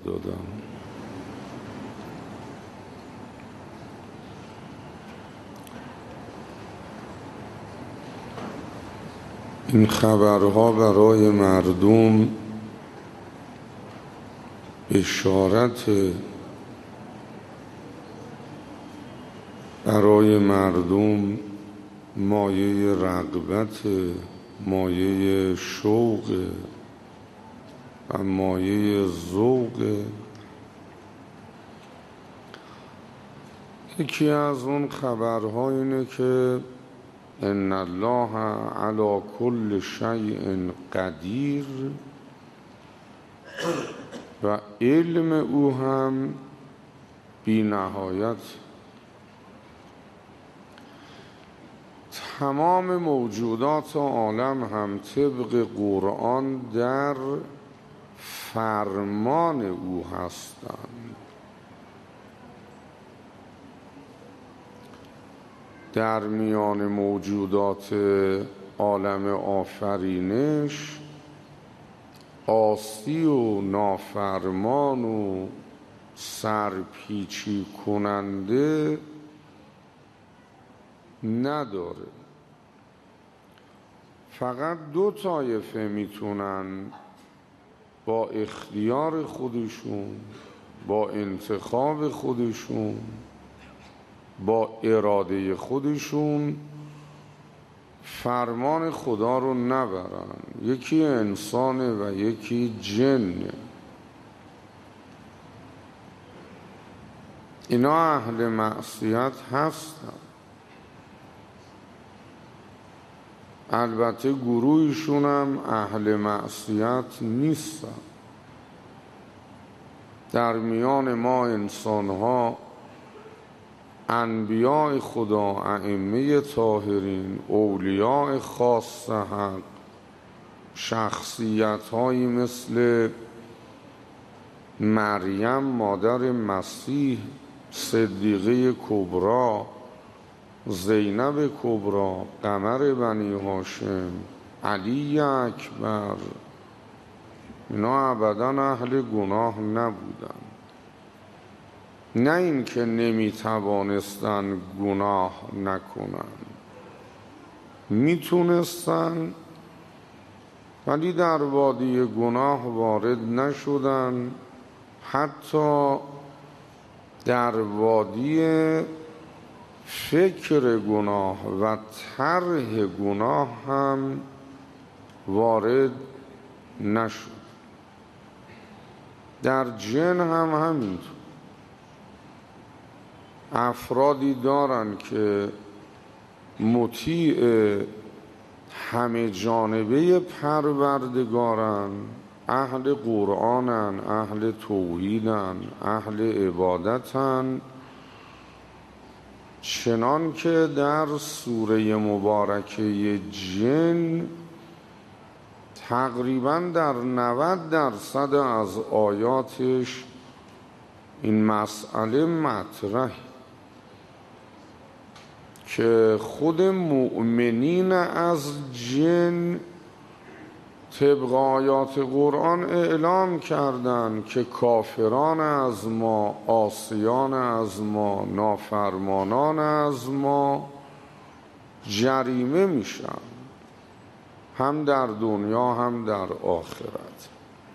دادم. این خبرها برای مردم بشارت، برای مردم مایه رغبت، مایه شوق و مایه ذوق. یکی از اون خبرها اینه که ان الله علی کل شیء قدیر و علم او هم بی نهایت. تمام موجودات عالم هم طبق قرآن در فرمان او هستند. در میان موجودات عالم آفرینش عاصی و نافرمان و سرپیچی کننده نداره. فقط دو طایفه میتونن با اختیار خودشون، با انتخاب خودشون، با اراده خودشون فرمان خدا رو نبرن. یکی انسانه و یکی جنه. اینا اهل معصیت هستن. البته گروهشون هم اهل معصیت نیستن. در میان ما انسان‌ها انبیاء خدا، ائمه طاهرین، اولیاء خاص حق، شخصیت‌هایی مثل مریم مادر مسیح، صدیقه کبری، زینب کبری، قمر بنی هاشم، علی اکبر، اینا ابداً اهل گناه نبودن. نه اینکه نمیتوانستن گناه نکنن، میتونستن، ولی در وادی گناه وارد نشدن. حتی در وادی فکر گناه و طرح گناه هم وارد نشد. در جن هم همینطور. افرادی دارن که مطیع همه جانبه پروردگارن، اهل قرآنن، اهل توحیدن، اهل عبادتن، چنان که در سوره مبارکه جن تقریباً در 90% از آیاتش این مسئله مطرح که خود مؤمنین از جن طبق آیات قرآن اعلام کردند که کافران از ما، عاصیان از ما، نافرمانان از ما جریمه میشن، هم در دنیا هم در آخرت.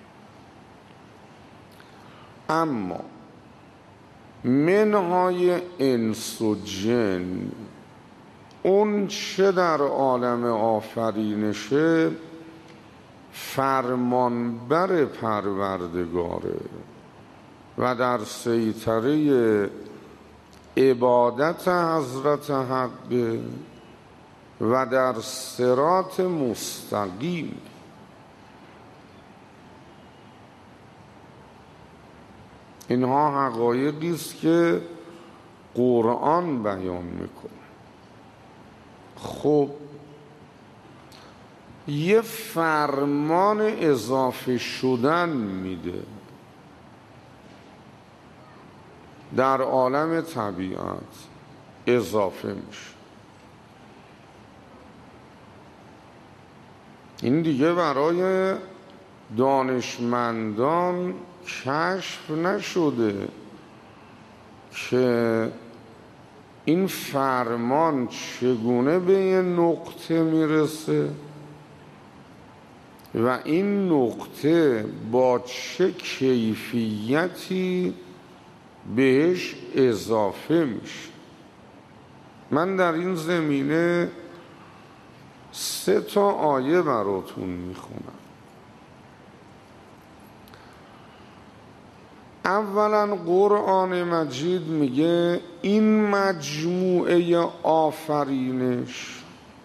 اما منهای انس و جن، اون چه در عالم آفرینشه فرمانبر پروردگاره و در سیطره عبادت حضرت حق و در صراط مستقیم. اینها حقایقی است که قرآن بیان میکنه. خب یه فرمان اضافه شدن میده در عالم طبیعت، اضافه میشه. این دیگه برای دانشمندان کشف نشده که این فرمان چگونه به یه نقطه میرسه و این نقطه با چه کیفیتی بهش اضافه میشه. من در این زمینه 3 آیه براتون میخونم. اولا قرآن مجید میگه این مجموعه آفرینش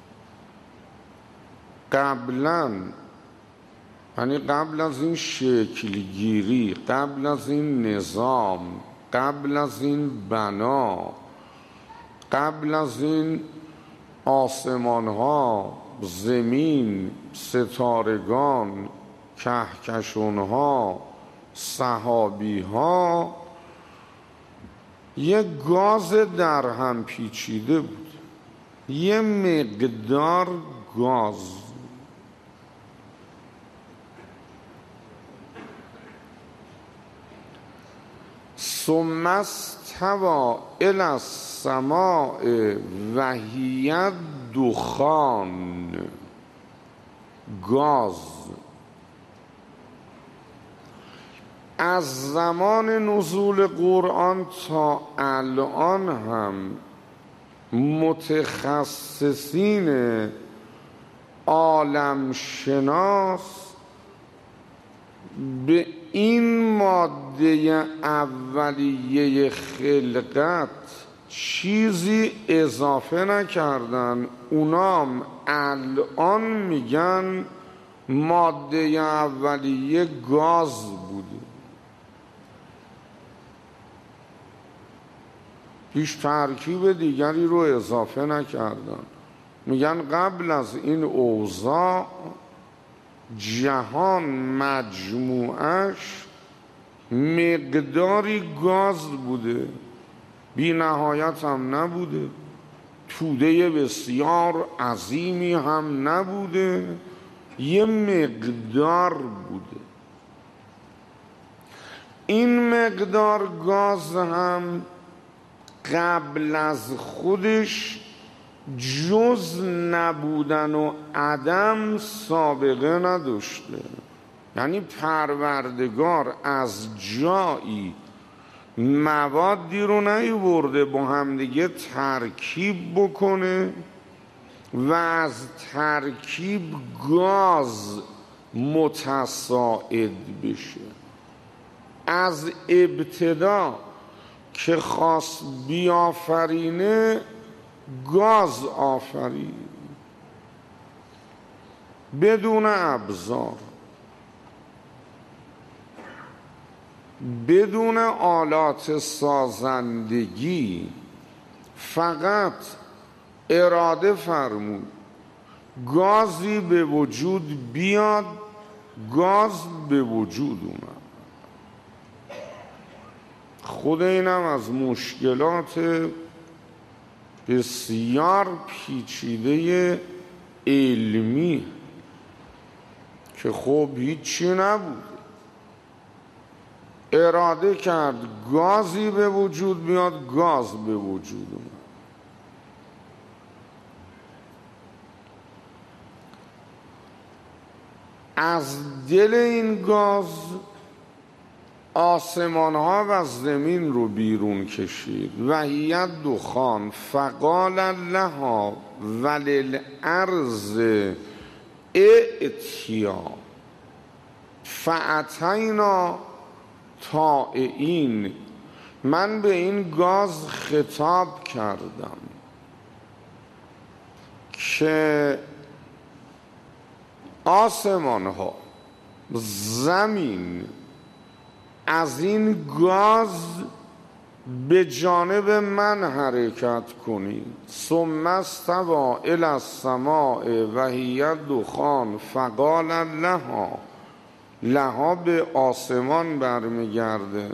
قبلا، یعنی قبل از این شکلگیری، قبل از این نظام، قبل از این بنا، قبل از این آسمان ها، زمین، ستارگان، کهکشان ها، سحابی ها، یه گاز در هم پیچیده بود، یه مقدار گاز. ثم استوی الی السماء و هی دخان، گاز. از زمان نزول قرآن تا الان هم متخصصین عالم شناس به این ماده اولیه خلقت چیزی اضافه نکردن. اونام الان میگن ماده اولیه گاز بوده، هیچ ترکیب دیگری رو اضافه نکردن. میگن قبل از این اوضاع جهان مجموعش مقداری گاز بوده، بی نهایت هم نبوده، توده بسیار عظیمی هم نبوده، یه مقدار بوده. این مقدار گاز هم قبل از خودش جز نبودن و عدم سابقه نداشته. یعنی پروردگار از جایی موادی رو نیاورده با همدیگه ترکیب بکنه و از ترکیب گاز متصاعد بشه. از ابتدا که خواست بیافرینه گاز آفرید، بدون ابزار، بدون آلات سازندگی، فقط اراده فرمود گازی به وجود بیاد، گاز به وجود اومد. خود اینم از مشکلات بسیار پیچیده علمی که خب هیچی نبود، اراده کرد گازی به وجود بیاد، گاز به وجود اومد. از دل این گاز آسمان ها و زمین رو بیرون کشید. و هی دخان فقال لها وللارض ائتیا فاتینا طائعین. من به این گاز خطاب کردم که آسمان ها، زمین، از این گاز به جانب من حرکت کنید. ثم استوی الی السماء و هی دخان فقال لها، لها به آسمان برمیگرده،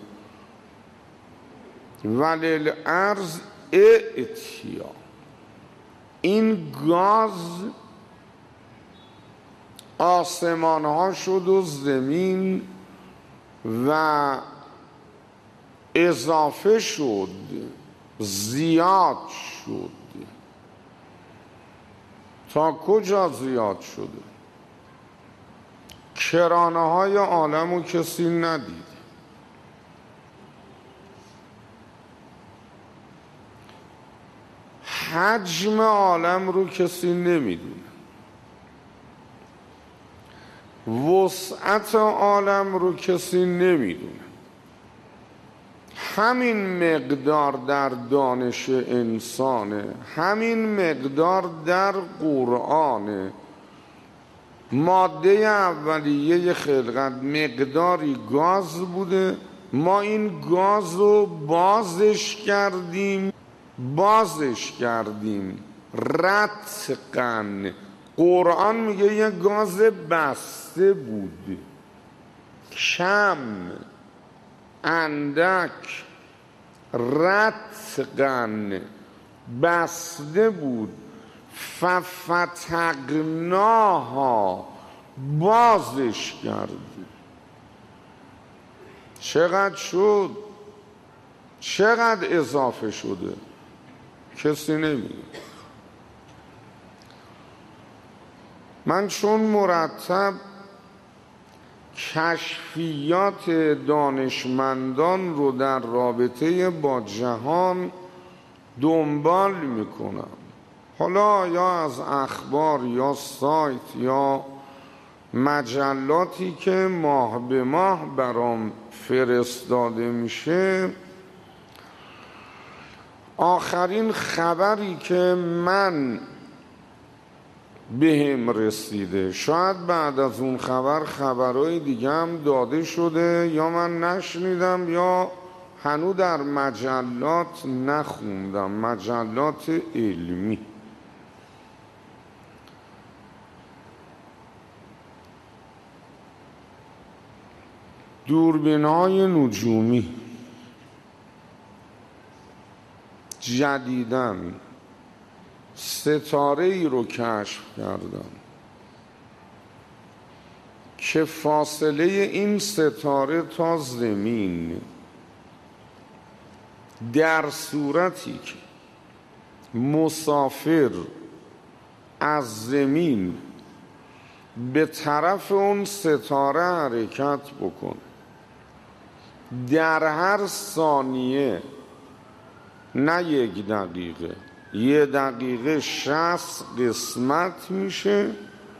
وللارض ائتیا. این گاز آسمان ها شد و زمین و اضافه شد، زیاد شد. تا کجا زیاد شده؟ کرانه های عالم رو کسی ندید. حجم عالم رو کسی نمیدونه. وسعت عالم رو کسی نمیدونه. همین مقدار در دانش انسانه، همین مقدار در قرآنه. ماده اولیه خلقت مقداری گاز بوده، ما این گاز رو بازش کردیم رتقن. قرآن میگه یه گاز بسته بود، کم، اندک، رتقن، بسته بود. ففتقناها، بازش کردیم. چقدر شد؟ چقدر اضافه شده؟ کسی نمیگه. من چون مرتب کشفیات دانشمندان رو در رابطه با جهان دنبال میکنم، حالا یا از اخبار یا سایت یا مجلاتی که ماه به ماه برام فرستاده میشه، آخرین خبری که من بهم رسیده، شاید بعد از اون خبر خبرهای دیگه هم داده شده یا من نشنیدم یا هنوز در مجلات نخوندم، مجلات علمی. دوربین‌های نجومی جدیداً ستاره ای رو کشف کردن که فاصله این ستاره تا زمین در صورتی که مسافر از زمین به طرف اون ستاره حرکت بکنه، در هر ثانیه، نه 1 دقیقه، 1 دقیقه 60 قسمت میشه.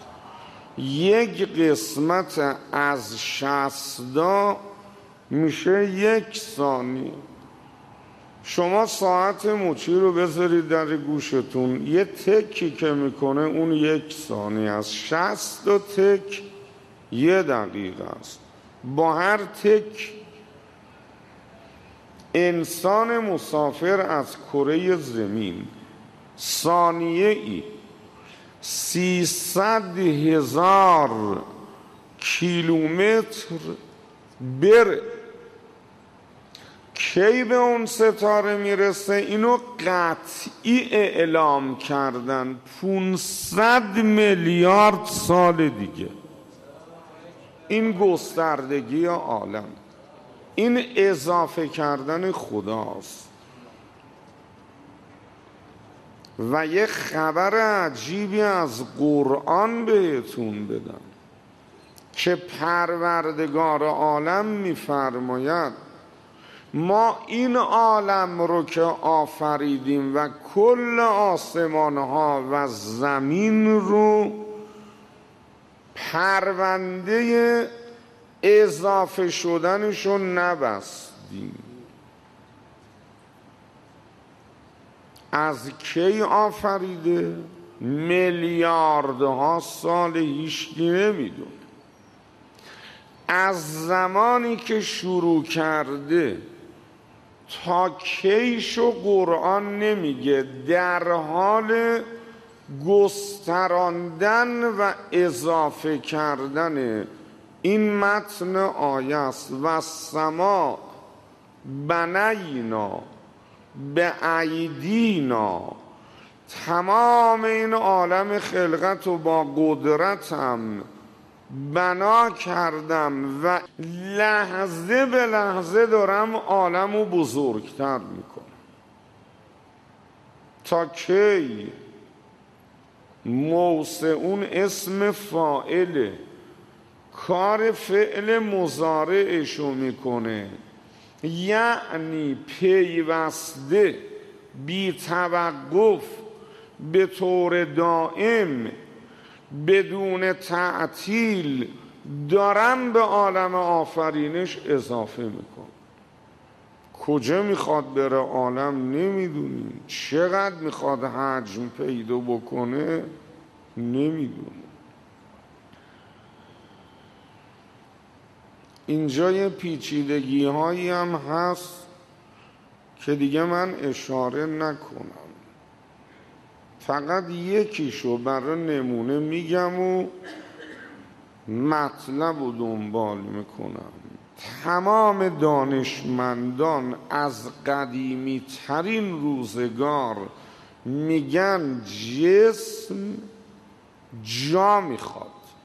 1 قسمت از 60 میشه 1 ثانیه. شما ساعت مچی رو بذارید در گوشتون، یه تکی که میکنه اون 1 ثانیه است. 60 تک 1 دقیقه است. با هر تک انسان مسافر از کره زمین ثانیه‌ای 300,000 کیلومتر بره. کی به اون ستاره میرسه؟ اینو قطعی اعلام کردن 500 میلیارد سال دیگه. این گستردگی عالم، این اضافه کردن خداست. و یه خبر عجیبی از قرآن بهتون بدم که پروردگار عالم میفرماید ما این عالم رو که آفریدیم و کل آسمانها و زمین رو پرونده اضافه شدنشو نبستیم. از کی آفریده؟ میلیاردها سال، هیچکی نمیدونه. از زمانی که شروع کرده تا کیشو قرآن نمیگه، در حال گستراندن و اضافه کردن این متن آیه است. و سما بنینا به ایدینا، تمام این عالم خلقت رو با قدرتم بنا کردم و لحظه به لحظه دارم عالم رو بزرگتر میکنم. تا کی؟ موسعون اسم فاعله، کار فعل مضارعشو میکنه، یعنی پیوسته بی توقف به طور دائم بدون تعطیل دارن به عالم آفرینش اضافه میکن. کجا میخواد بره عالم نمیدونیم، چقدر میخواد حجم پیدا بکنه نمیدونیم. اینجا یه پیچیدگی هایی هم هست که دیگه من اشاره نکنم، فقط یکیشو برای نمونه میگم و مطلب رو دنبال میکنم. تمام دانشمندان از قدیمی ترین روزگار میگن جسم جا میخواد.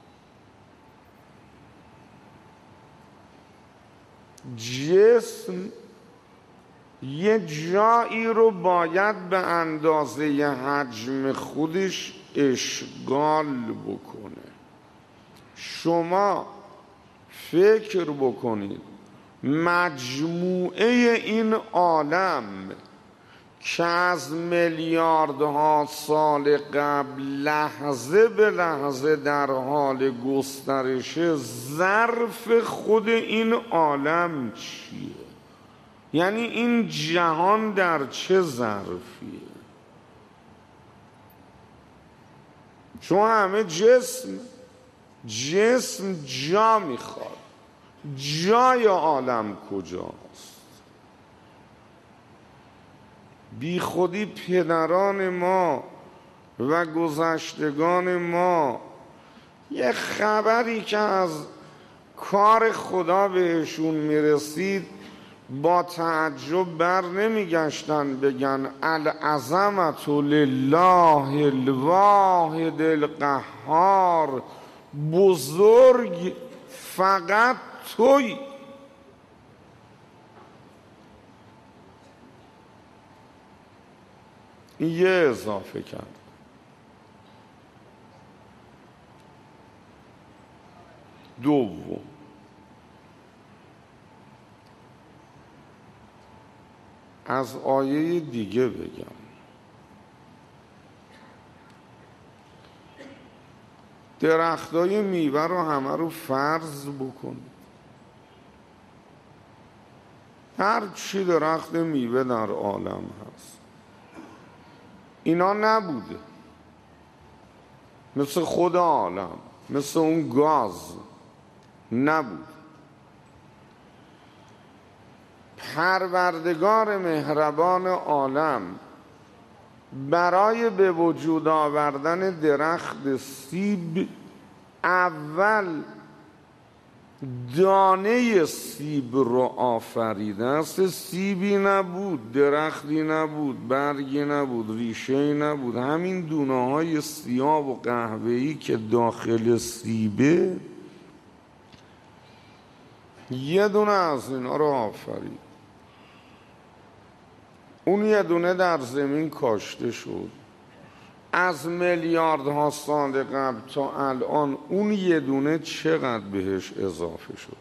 جسم یه جایی رو باید به اندازه حجم خودش اشغال بکنه. شما فکر بکنید مجموعه این عالم که از میلیاردها سال قبل لحظه به لحظه در حال گسترشه، ظرف خود این عالم چیه؟ یعنی این جهان در چه ظرفیه؟ چون همه جسم جا میخواد. جای عالم کجاست؟ بی خودی پدران ما و گذشتگان ما یه خبری که از کار خدا بهشون میرسید با تعجب بر نمیگشتن بگن العظمت لله الواحد القهار، بزرگ فقط توی. یه اضافه کرد. دوم، از آیه دیگه بگم. درختای میوه رو همه رو فرض بکن. هر چی درخت میوه در عالم هست اینا نبوده، مثل خود عالم، مثل اون گاز نبود. پروردگار مهربان عالم برای به وجود آوردن درخت سیب اول دانه سیب رو آفریده است. سیبی نبود، درختی نبود، برگی نبود، ریشه‌ای نبود. همین دونه های سیاه و قهوه‌ای که داخل سیبه، یه دونه از اینا رو آفرید. اون یه دونه در زمین کاشته شد. از میلیاردها سال قبل تا الان اون یه دونه چقدر بهش اضافه شد؟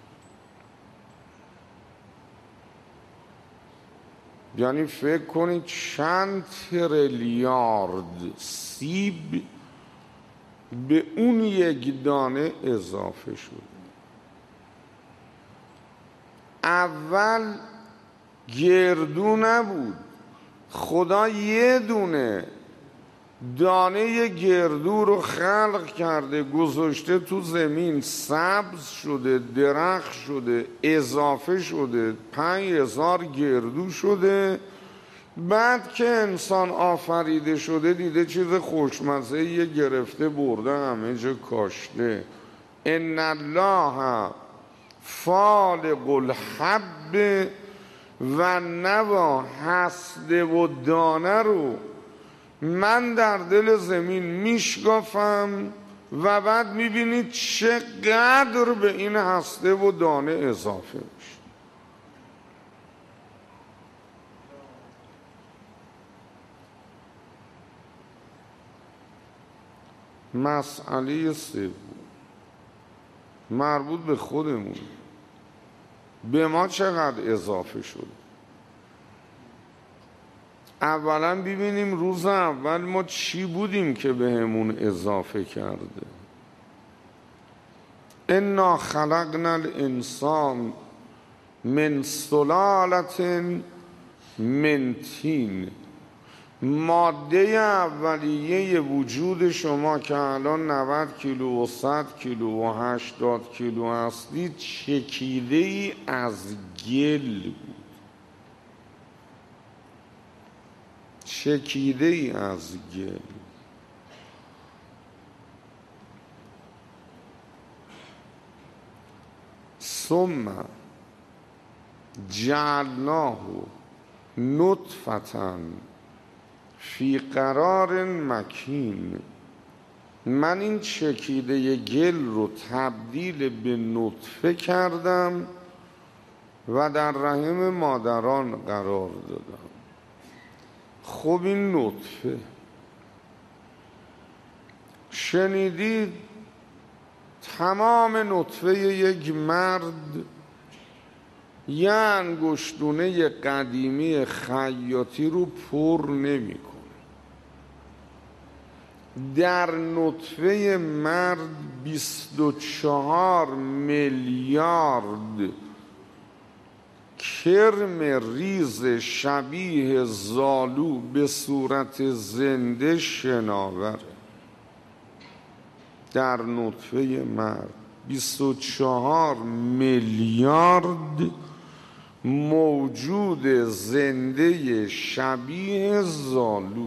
یعنی فکر کنید چند تریلیارد سیب به اون یک دانه اضافه شد. اول گردو نبود، خدا یه دونه دانه گردو رو خلق کرده گذاشته تو زمین، سبز شده، درخت شده، اضافه شده، 5000 گردو شده. بعد که انسان آفریده شده دیده چیز خوشمزه یه گرفته برده همه جا کاشته. ان الله فالق الحب و نوا، هسته و دانه رو من در دل زمین میشکافم و بعد میبینید چقدر به این هسته و دانه اضافه میشه. مسئله سوم مربوط به خودمون، به ما چقدر اضافه شده. اولا ببینیم روز اول ما چی بودیم که بهمون اضافه کرده. انا خلقنا الانسان من سلالة من طین. ماده اولیه وجود شما که الان 90 کیلو و 100 کیلو و 80 کیلو هستید چکیده ای از گل بود. چکیده ای از گل. ثم جعلناه نطفة فی قرار مکین. من این چکیده گل رو تبدیل به نطفه کردم و در رحم مادران قرار دادم. خب این نطفه شنیدید تمام نطفه یک مرد یه انگشتونه قدیمی خیاطی رو پر نمی‌کنه. در نطفه مرد 24 میلیارد کرم ریز شبیه زالو به صورت زنده شناوره. در نطفه مرد 24 میلیارد موجود زنده شبیه زالو.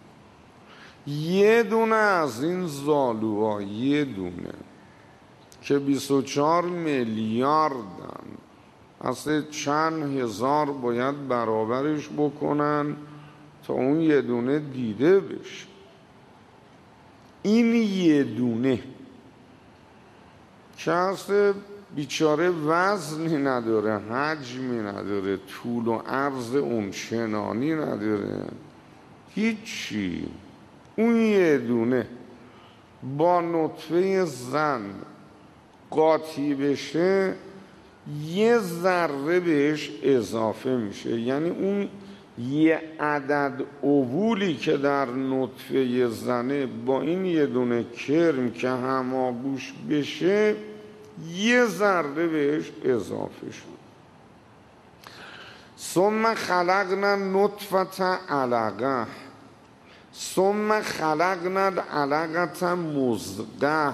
یه دونه از این زالوها، یه دونه که 24 میلیاردن، اصلا چند هزار باید برابرش بکنن تا اون یه دونه دیده بشه. این یه دونه که اصلا بیچاره وزنی نداره، حجمی نداره، طول و عرض اون چنانی نداره، هیچی. اون یه دونه با نطفه زن قاطی بشه یه ذره بهش اضافه میشه. یعنی اون یه عدد اوولی که در نطفه زنه با این یه دونه کرم که هماگوش بشه یه ذره بهش اضافه شد. ثم خلقنا نطفة علقة ثم خلقنا العلقة مضغة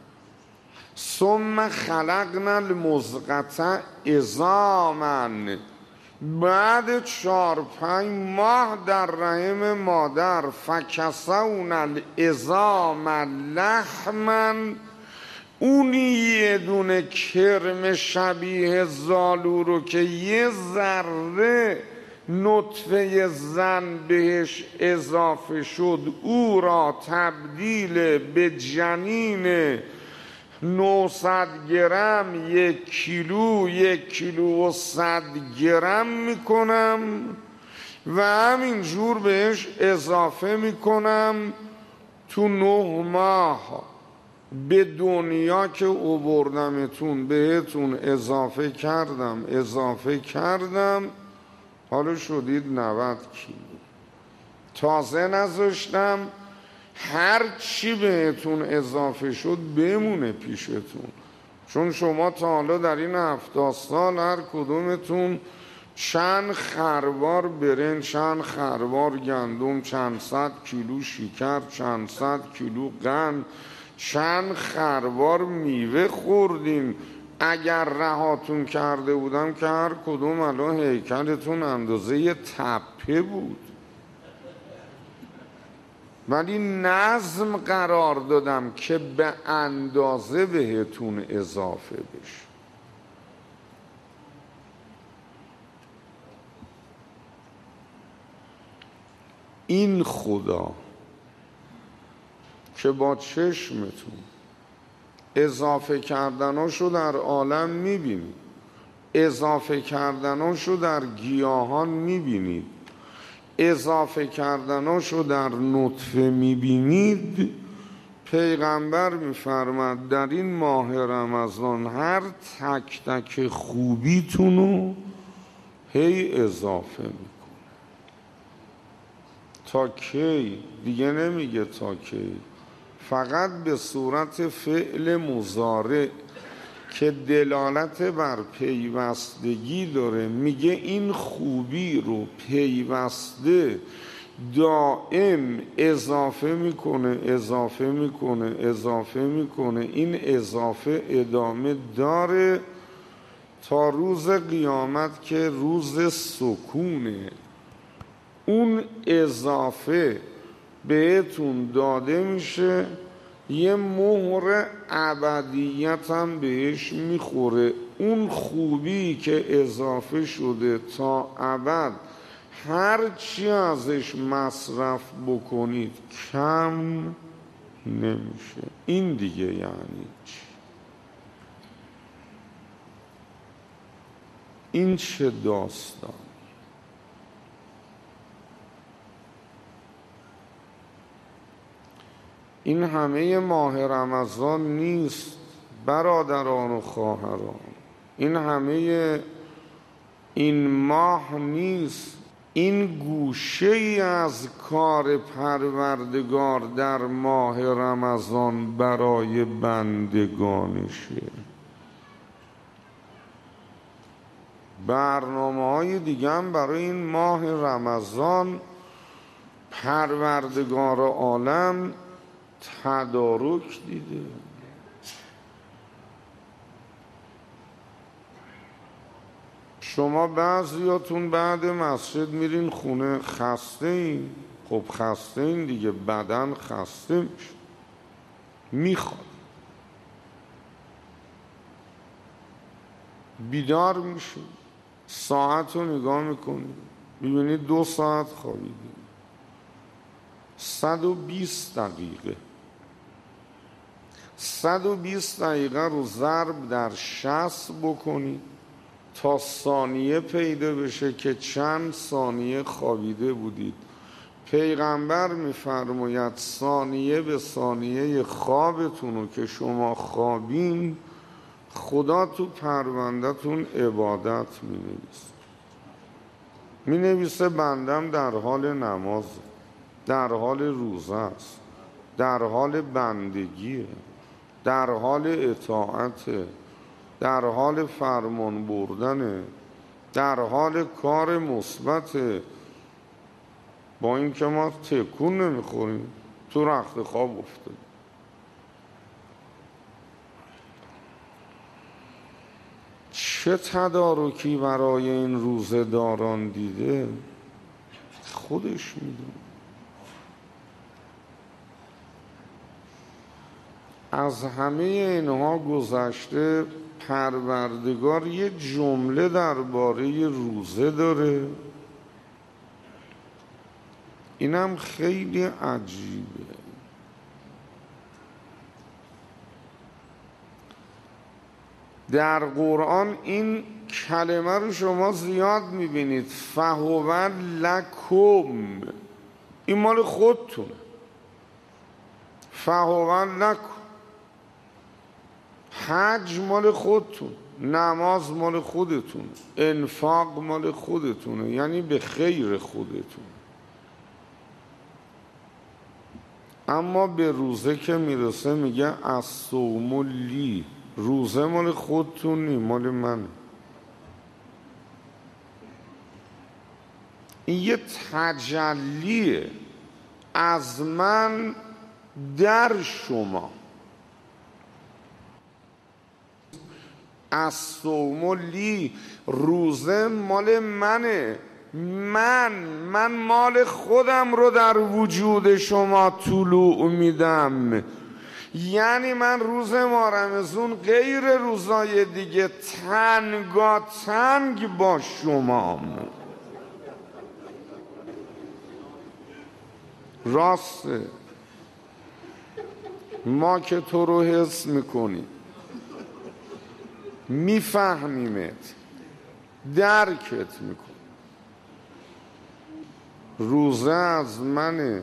ثم خلقنا المضغة عظاما. بعد 4-5 ماه در رحم مادر فکسونا العظام لحما. اون یه دونه کرم شبیه زالو رو که یه ذره نطفه زن بهش اضافه شد او را تبدیل به جنین 900 گرم، 1 کیلو، 1 کیلو و 100 گرم میکنم و همینجور بهش اضافه میکنم. تو 9 ماه به دنیا که آوردمتون بهتون اضافه کردم حالا شدید 90 کیلو. تازه نذاشتم هر چی بهتون اضافه شد بمونه پیشتون، چون شما تا حالا در این 70 سال هر کدومتون چند خروار برنج، چند خروار گندم، چند صد کیلو شکر، چند صد کیلو قند، چند خروار میوه خوردین. اگر رهاتون کرده بودم که هر کدوم الان هیکلتون اندازه یه تپه بود. ولی نظم قرار دادم که به اندازه بهتون اضافه بشه. این خدا که با چشمتون اضافه کردناشو در عالم میبینید، اضافه کردناشو در گیاهان میبینید، اضافه کردناشو در نطفه میبینید. پیغمبر میفرماد در این ماه رمضان هر تک تک خوبیتونو هی اضافه میکنه. تا کی؟ دیگه نمیگه تا کی، فقط به صورت فعل مضارع که دلالت بر پیوستگی داره. میگه این خوبی رو پیوسته دائم اضافه میکنه، اضافه میکنه، اضافه میکنه. این اضافه ادامه داره تا روز قیامت که روز سکونه. اون اضافه بهتون داده میشه، یه مهر ابدیت هم بهش میخوره. اون خوبی که اضافه شده تا ابد هر چی ازش مصرف بکنید کم نمیشه. این دیگه یعنی چی؟ این چه داستان؟ این همه ماه رمضان نیست برادران و خواهران، این همه این ماه نیست، این گوشه ای از کار پروردگار در ماه رمضان برای بندگانشه. برنامه‌های دیگه هم برای این ماه رمضان پروردگار عالم تدارک دیده. شما بعضیاتون بعد مسجد میرین خونه خسته این. خب خسته این دیگه، بدن خسته میشه، میخواد، بیدار میشه، ساعت رو نگاه میکنی ببینید 2 ساعت خوابیدی، 120 دقیقه. 120 دقیقه رو ضرب در 60 بکنی تا ثانیه پیدا بشه که چند ثانیه خوابیده بودید. پیغمبر میفرماید ثانیه به ثانیه خوابتونو که شما خوابین خدا تو پرونده‌تون عبادت مینویسه بندم در حال نماز، در حال روزه است، در حال بندگیه، در حال اطاعته، در حال فرمان بردنه، در حال کار مثبته. با اینکه ما تکون نمیخوریم تو رخت خواب افتادیم. چه تدارکی برای این روزه داران دیده خودش میدونه. از همه اینها گذشته پروردگار یه جمله درباره روزه داره، اینم خیلی عجیبه. در قرآن این کلمه رو شما زیاد میبینید، فهو لکم، این مال خودتونه. فهو لکم، حج مال خودتون، نماز مال خودتون، انفاق مال خودتونه، یعنی به خیر خودتون. اما به روزه که میرسه میگه الصوم لی، روزه مال خودتون نی، مال من. این یه تجلیه از من در شما. الصوم لی، روزه مال منه، من مال خودم رو در وجود شما طلوع میدم. یعنی من روز ماه رمضان غیر روزای دیگه تنگاتنگ با شمام. راسته ما که تو رو حس میکنیم، میفهمیمت، درکت میکنیم. روزه از منه،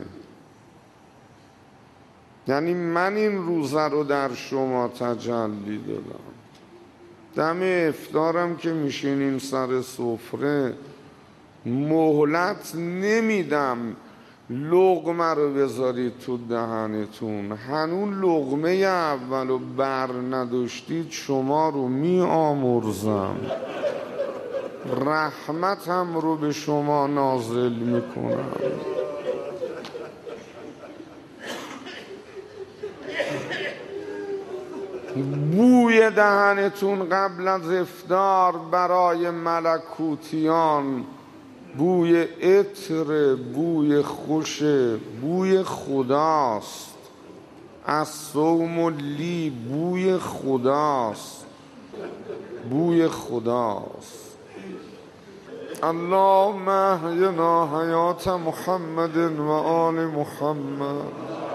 یعنی من این روزه رو در شما تجلی دادم. دم افطارم که میشینین سر سفره مهلت نمیدم لقمه رو بذارید تو دهنتون. هنوز لقمه اول رو بر نداشتید شما رو می آمرزم، رحمتم رو به شما نازل میکنم. بوی دهنتون قبل از افطار برای ملکوتیان بوی عطر، بوی خوش، بوی خداست. از صوم لی بوی خداست، بوی خداست. اللهم احینا حیات محمد و آل محمد،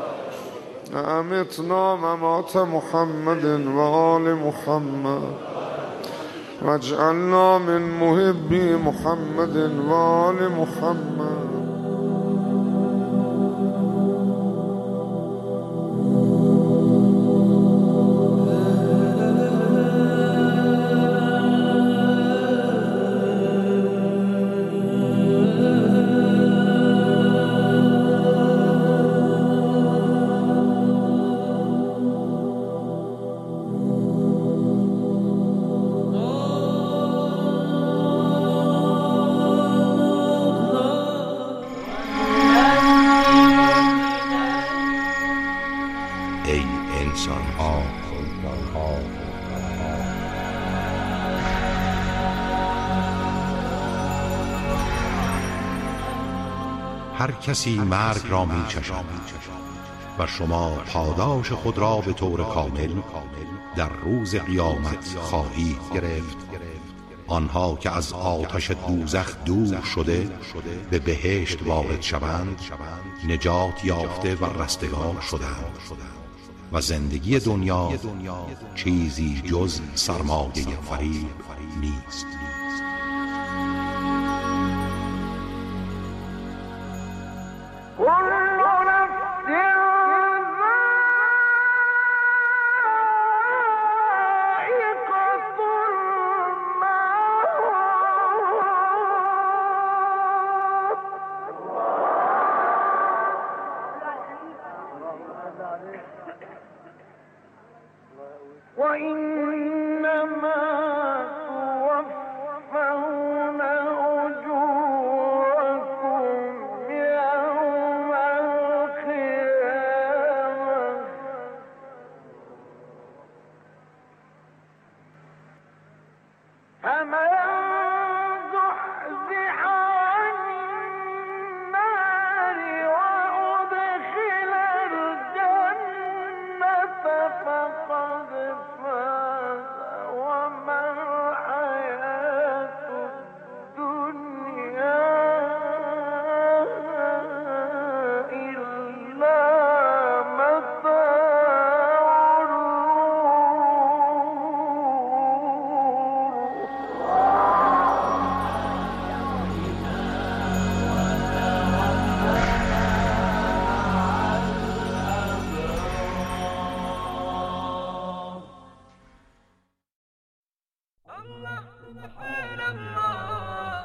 امتنا ممات محمد و آل محمد، واجعلنا من محبی محمد و آل محمد. هر کسی مرگ را می چشد و شما پاداش خود را به طور کامل در روز قیامت خواهید گرفت. آنها که از آتش دوزخ دور شده به بهشت وارد شوند نجات یافته و رستگار شدند و زندگی دنیا چیزی جز سرمایه فریب نیست.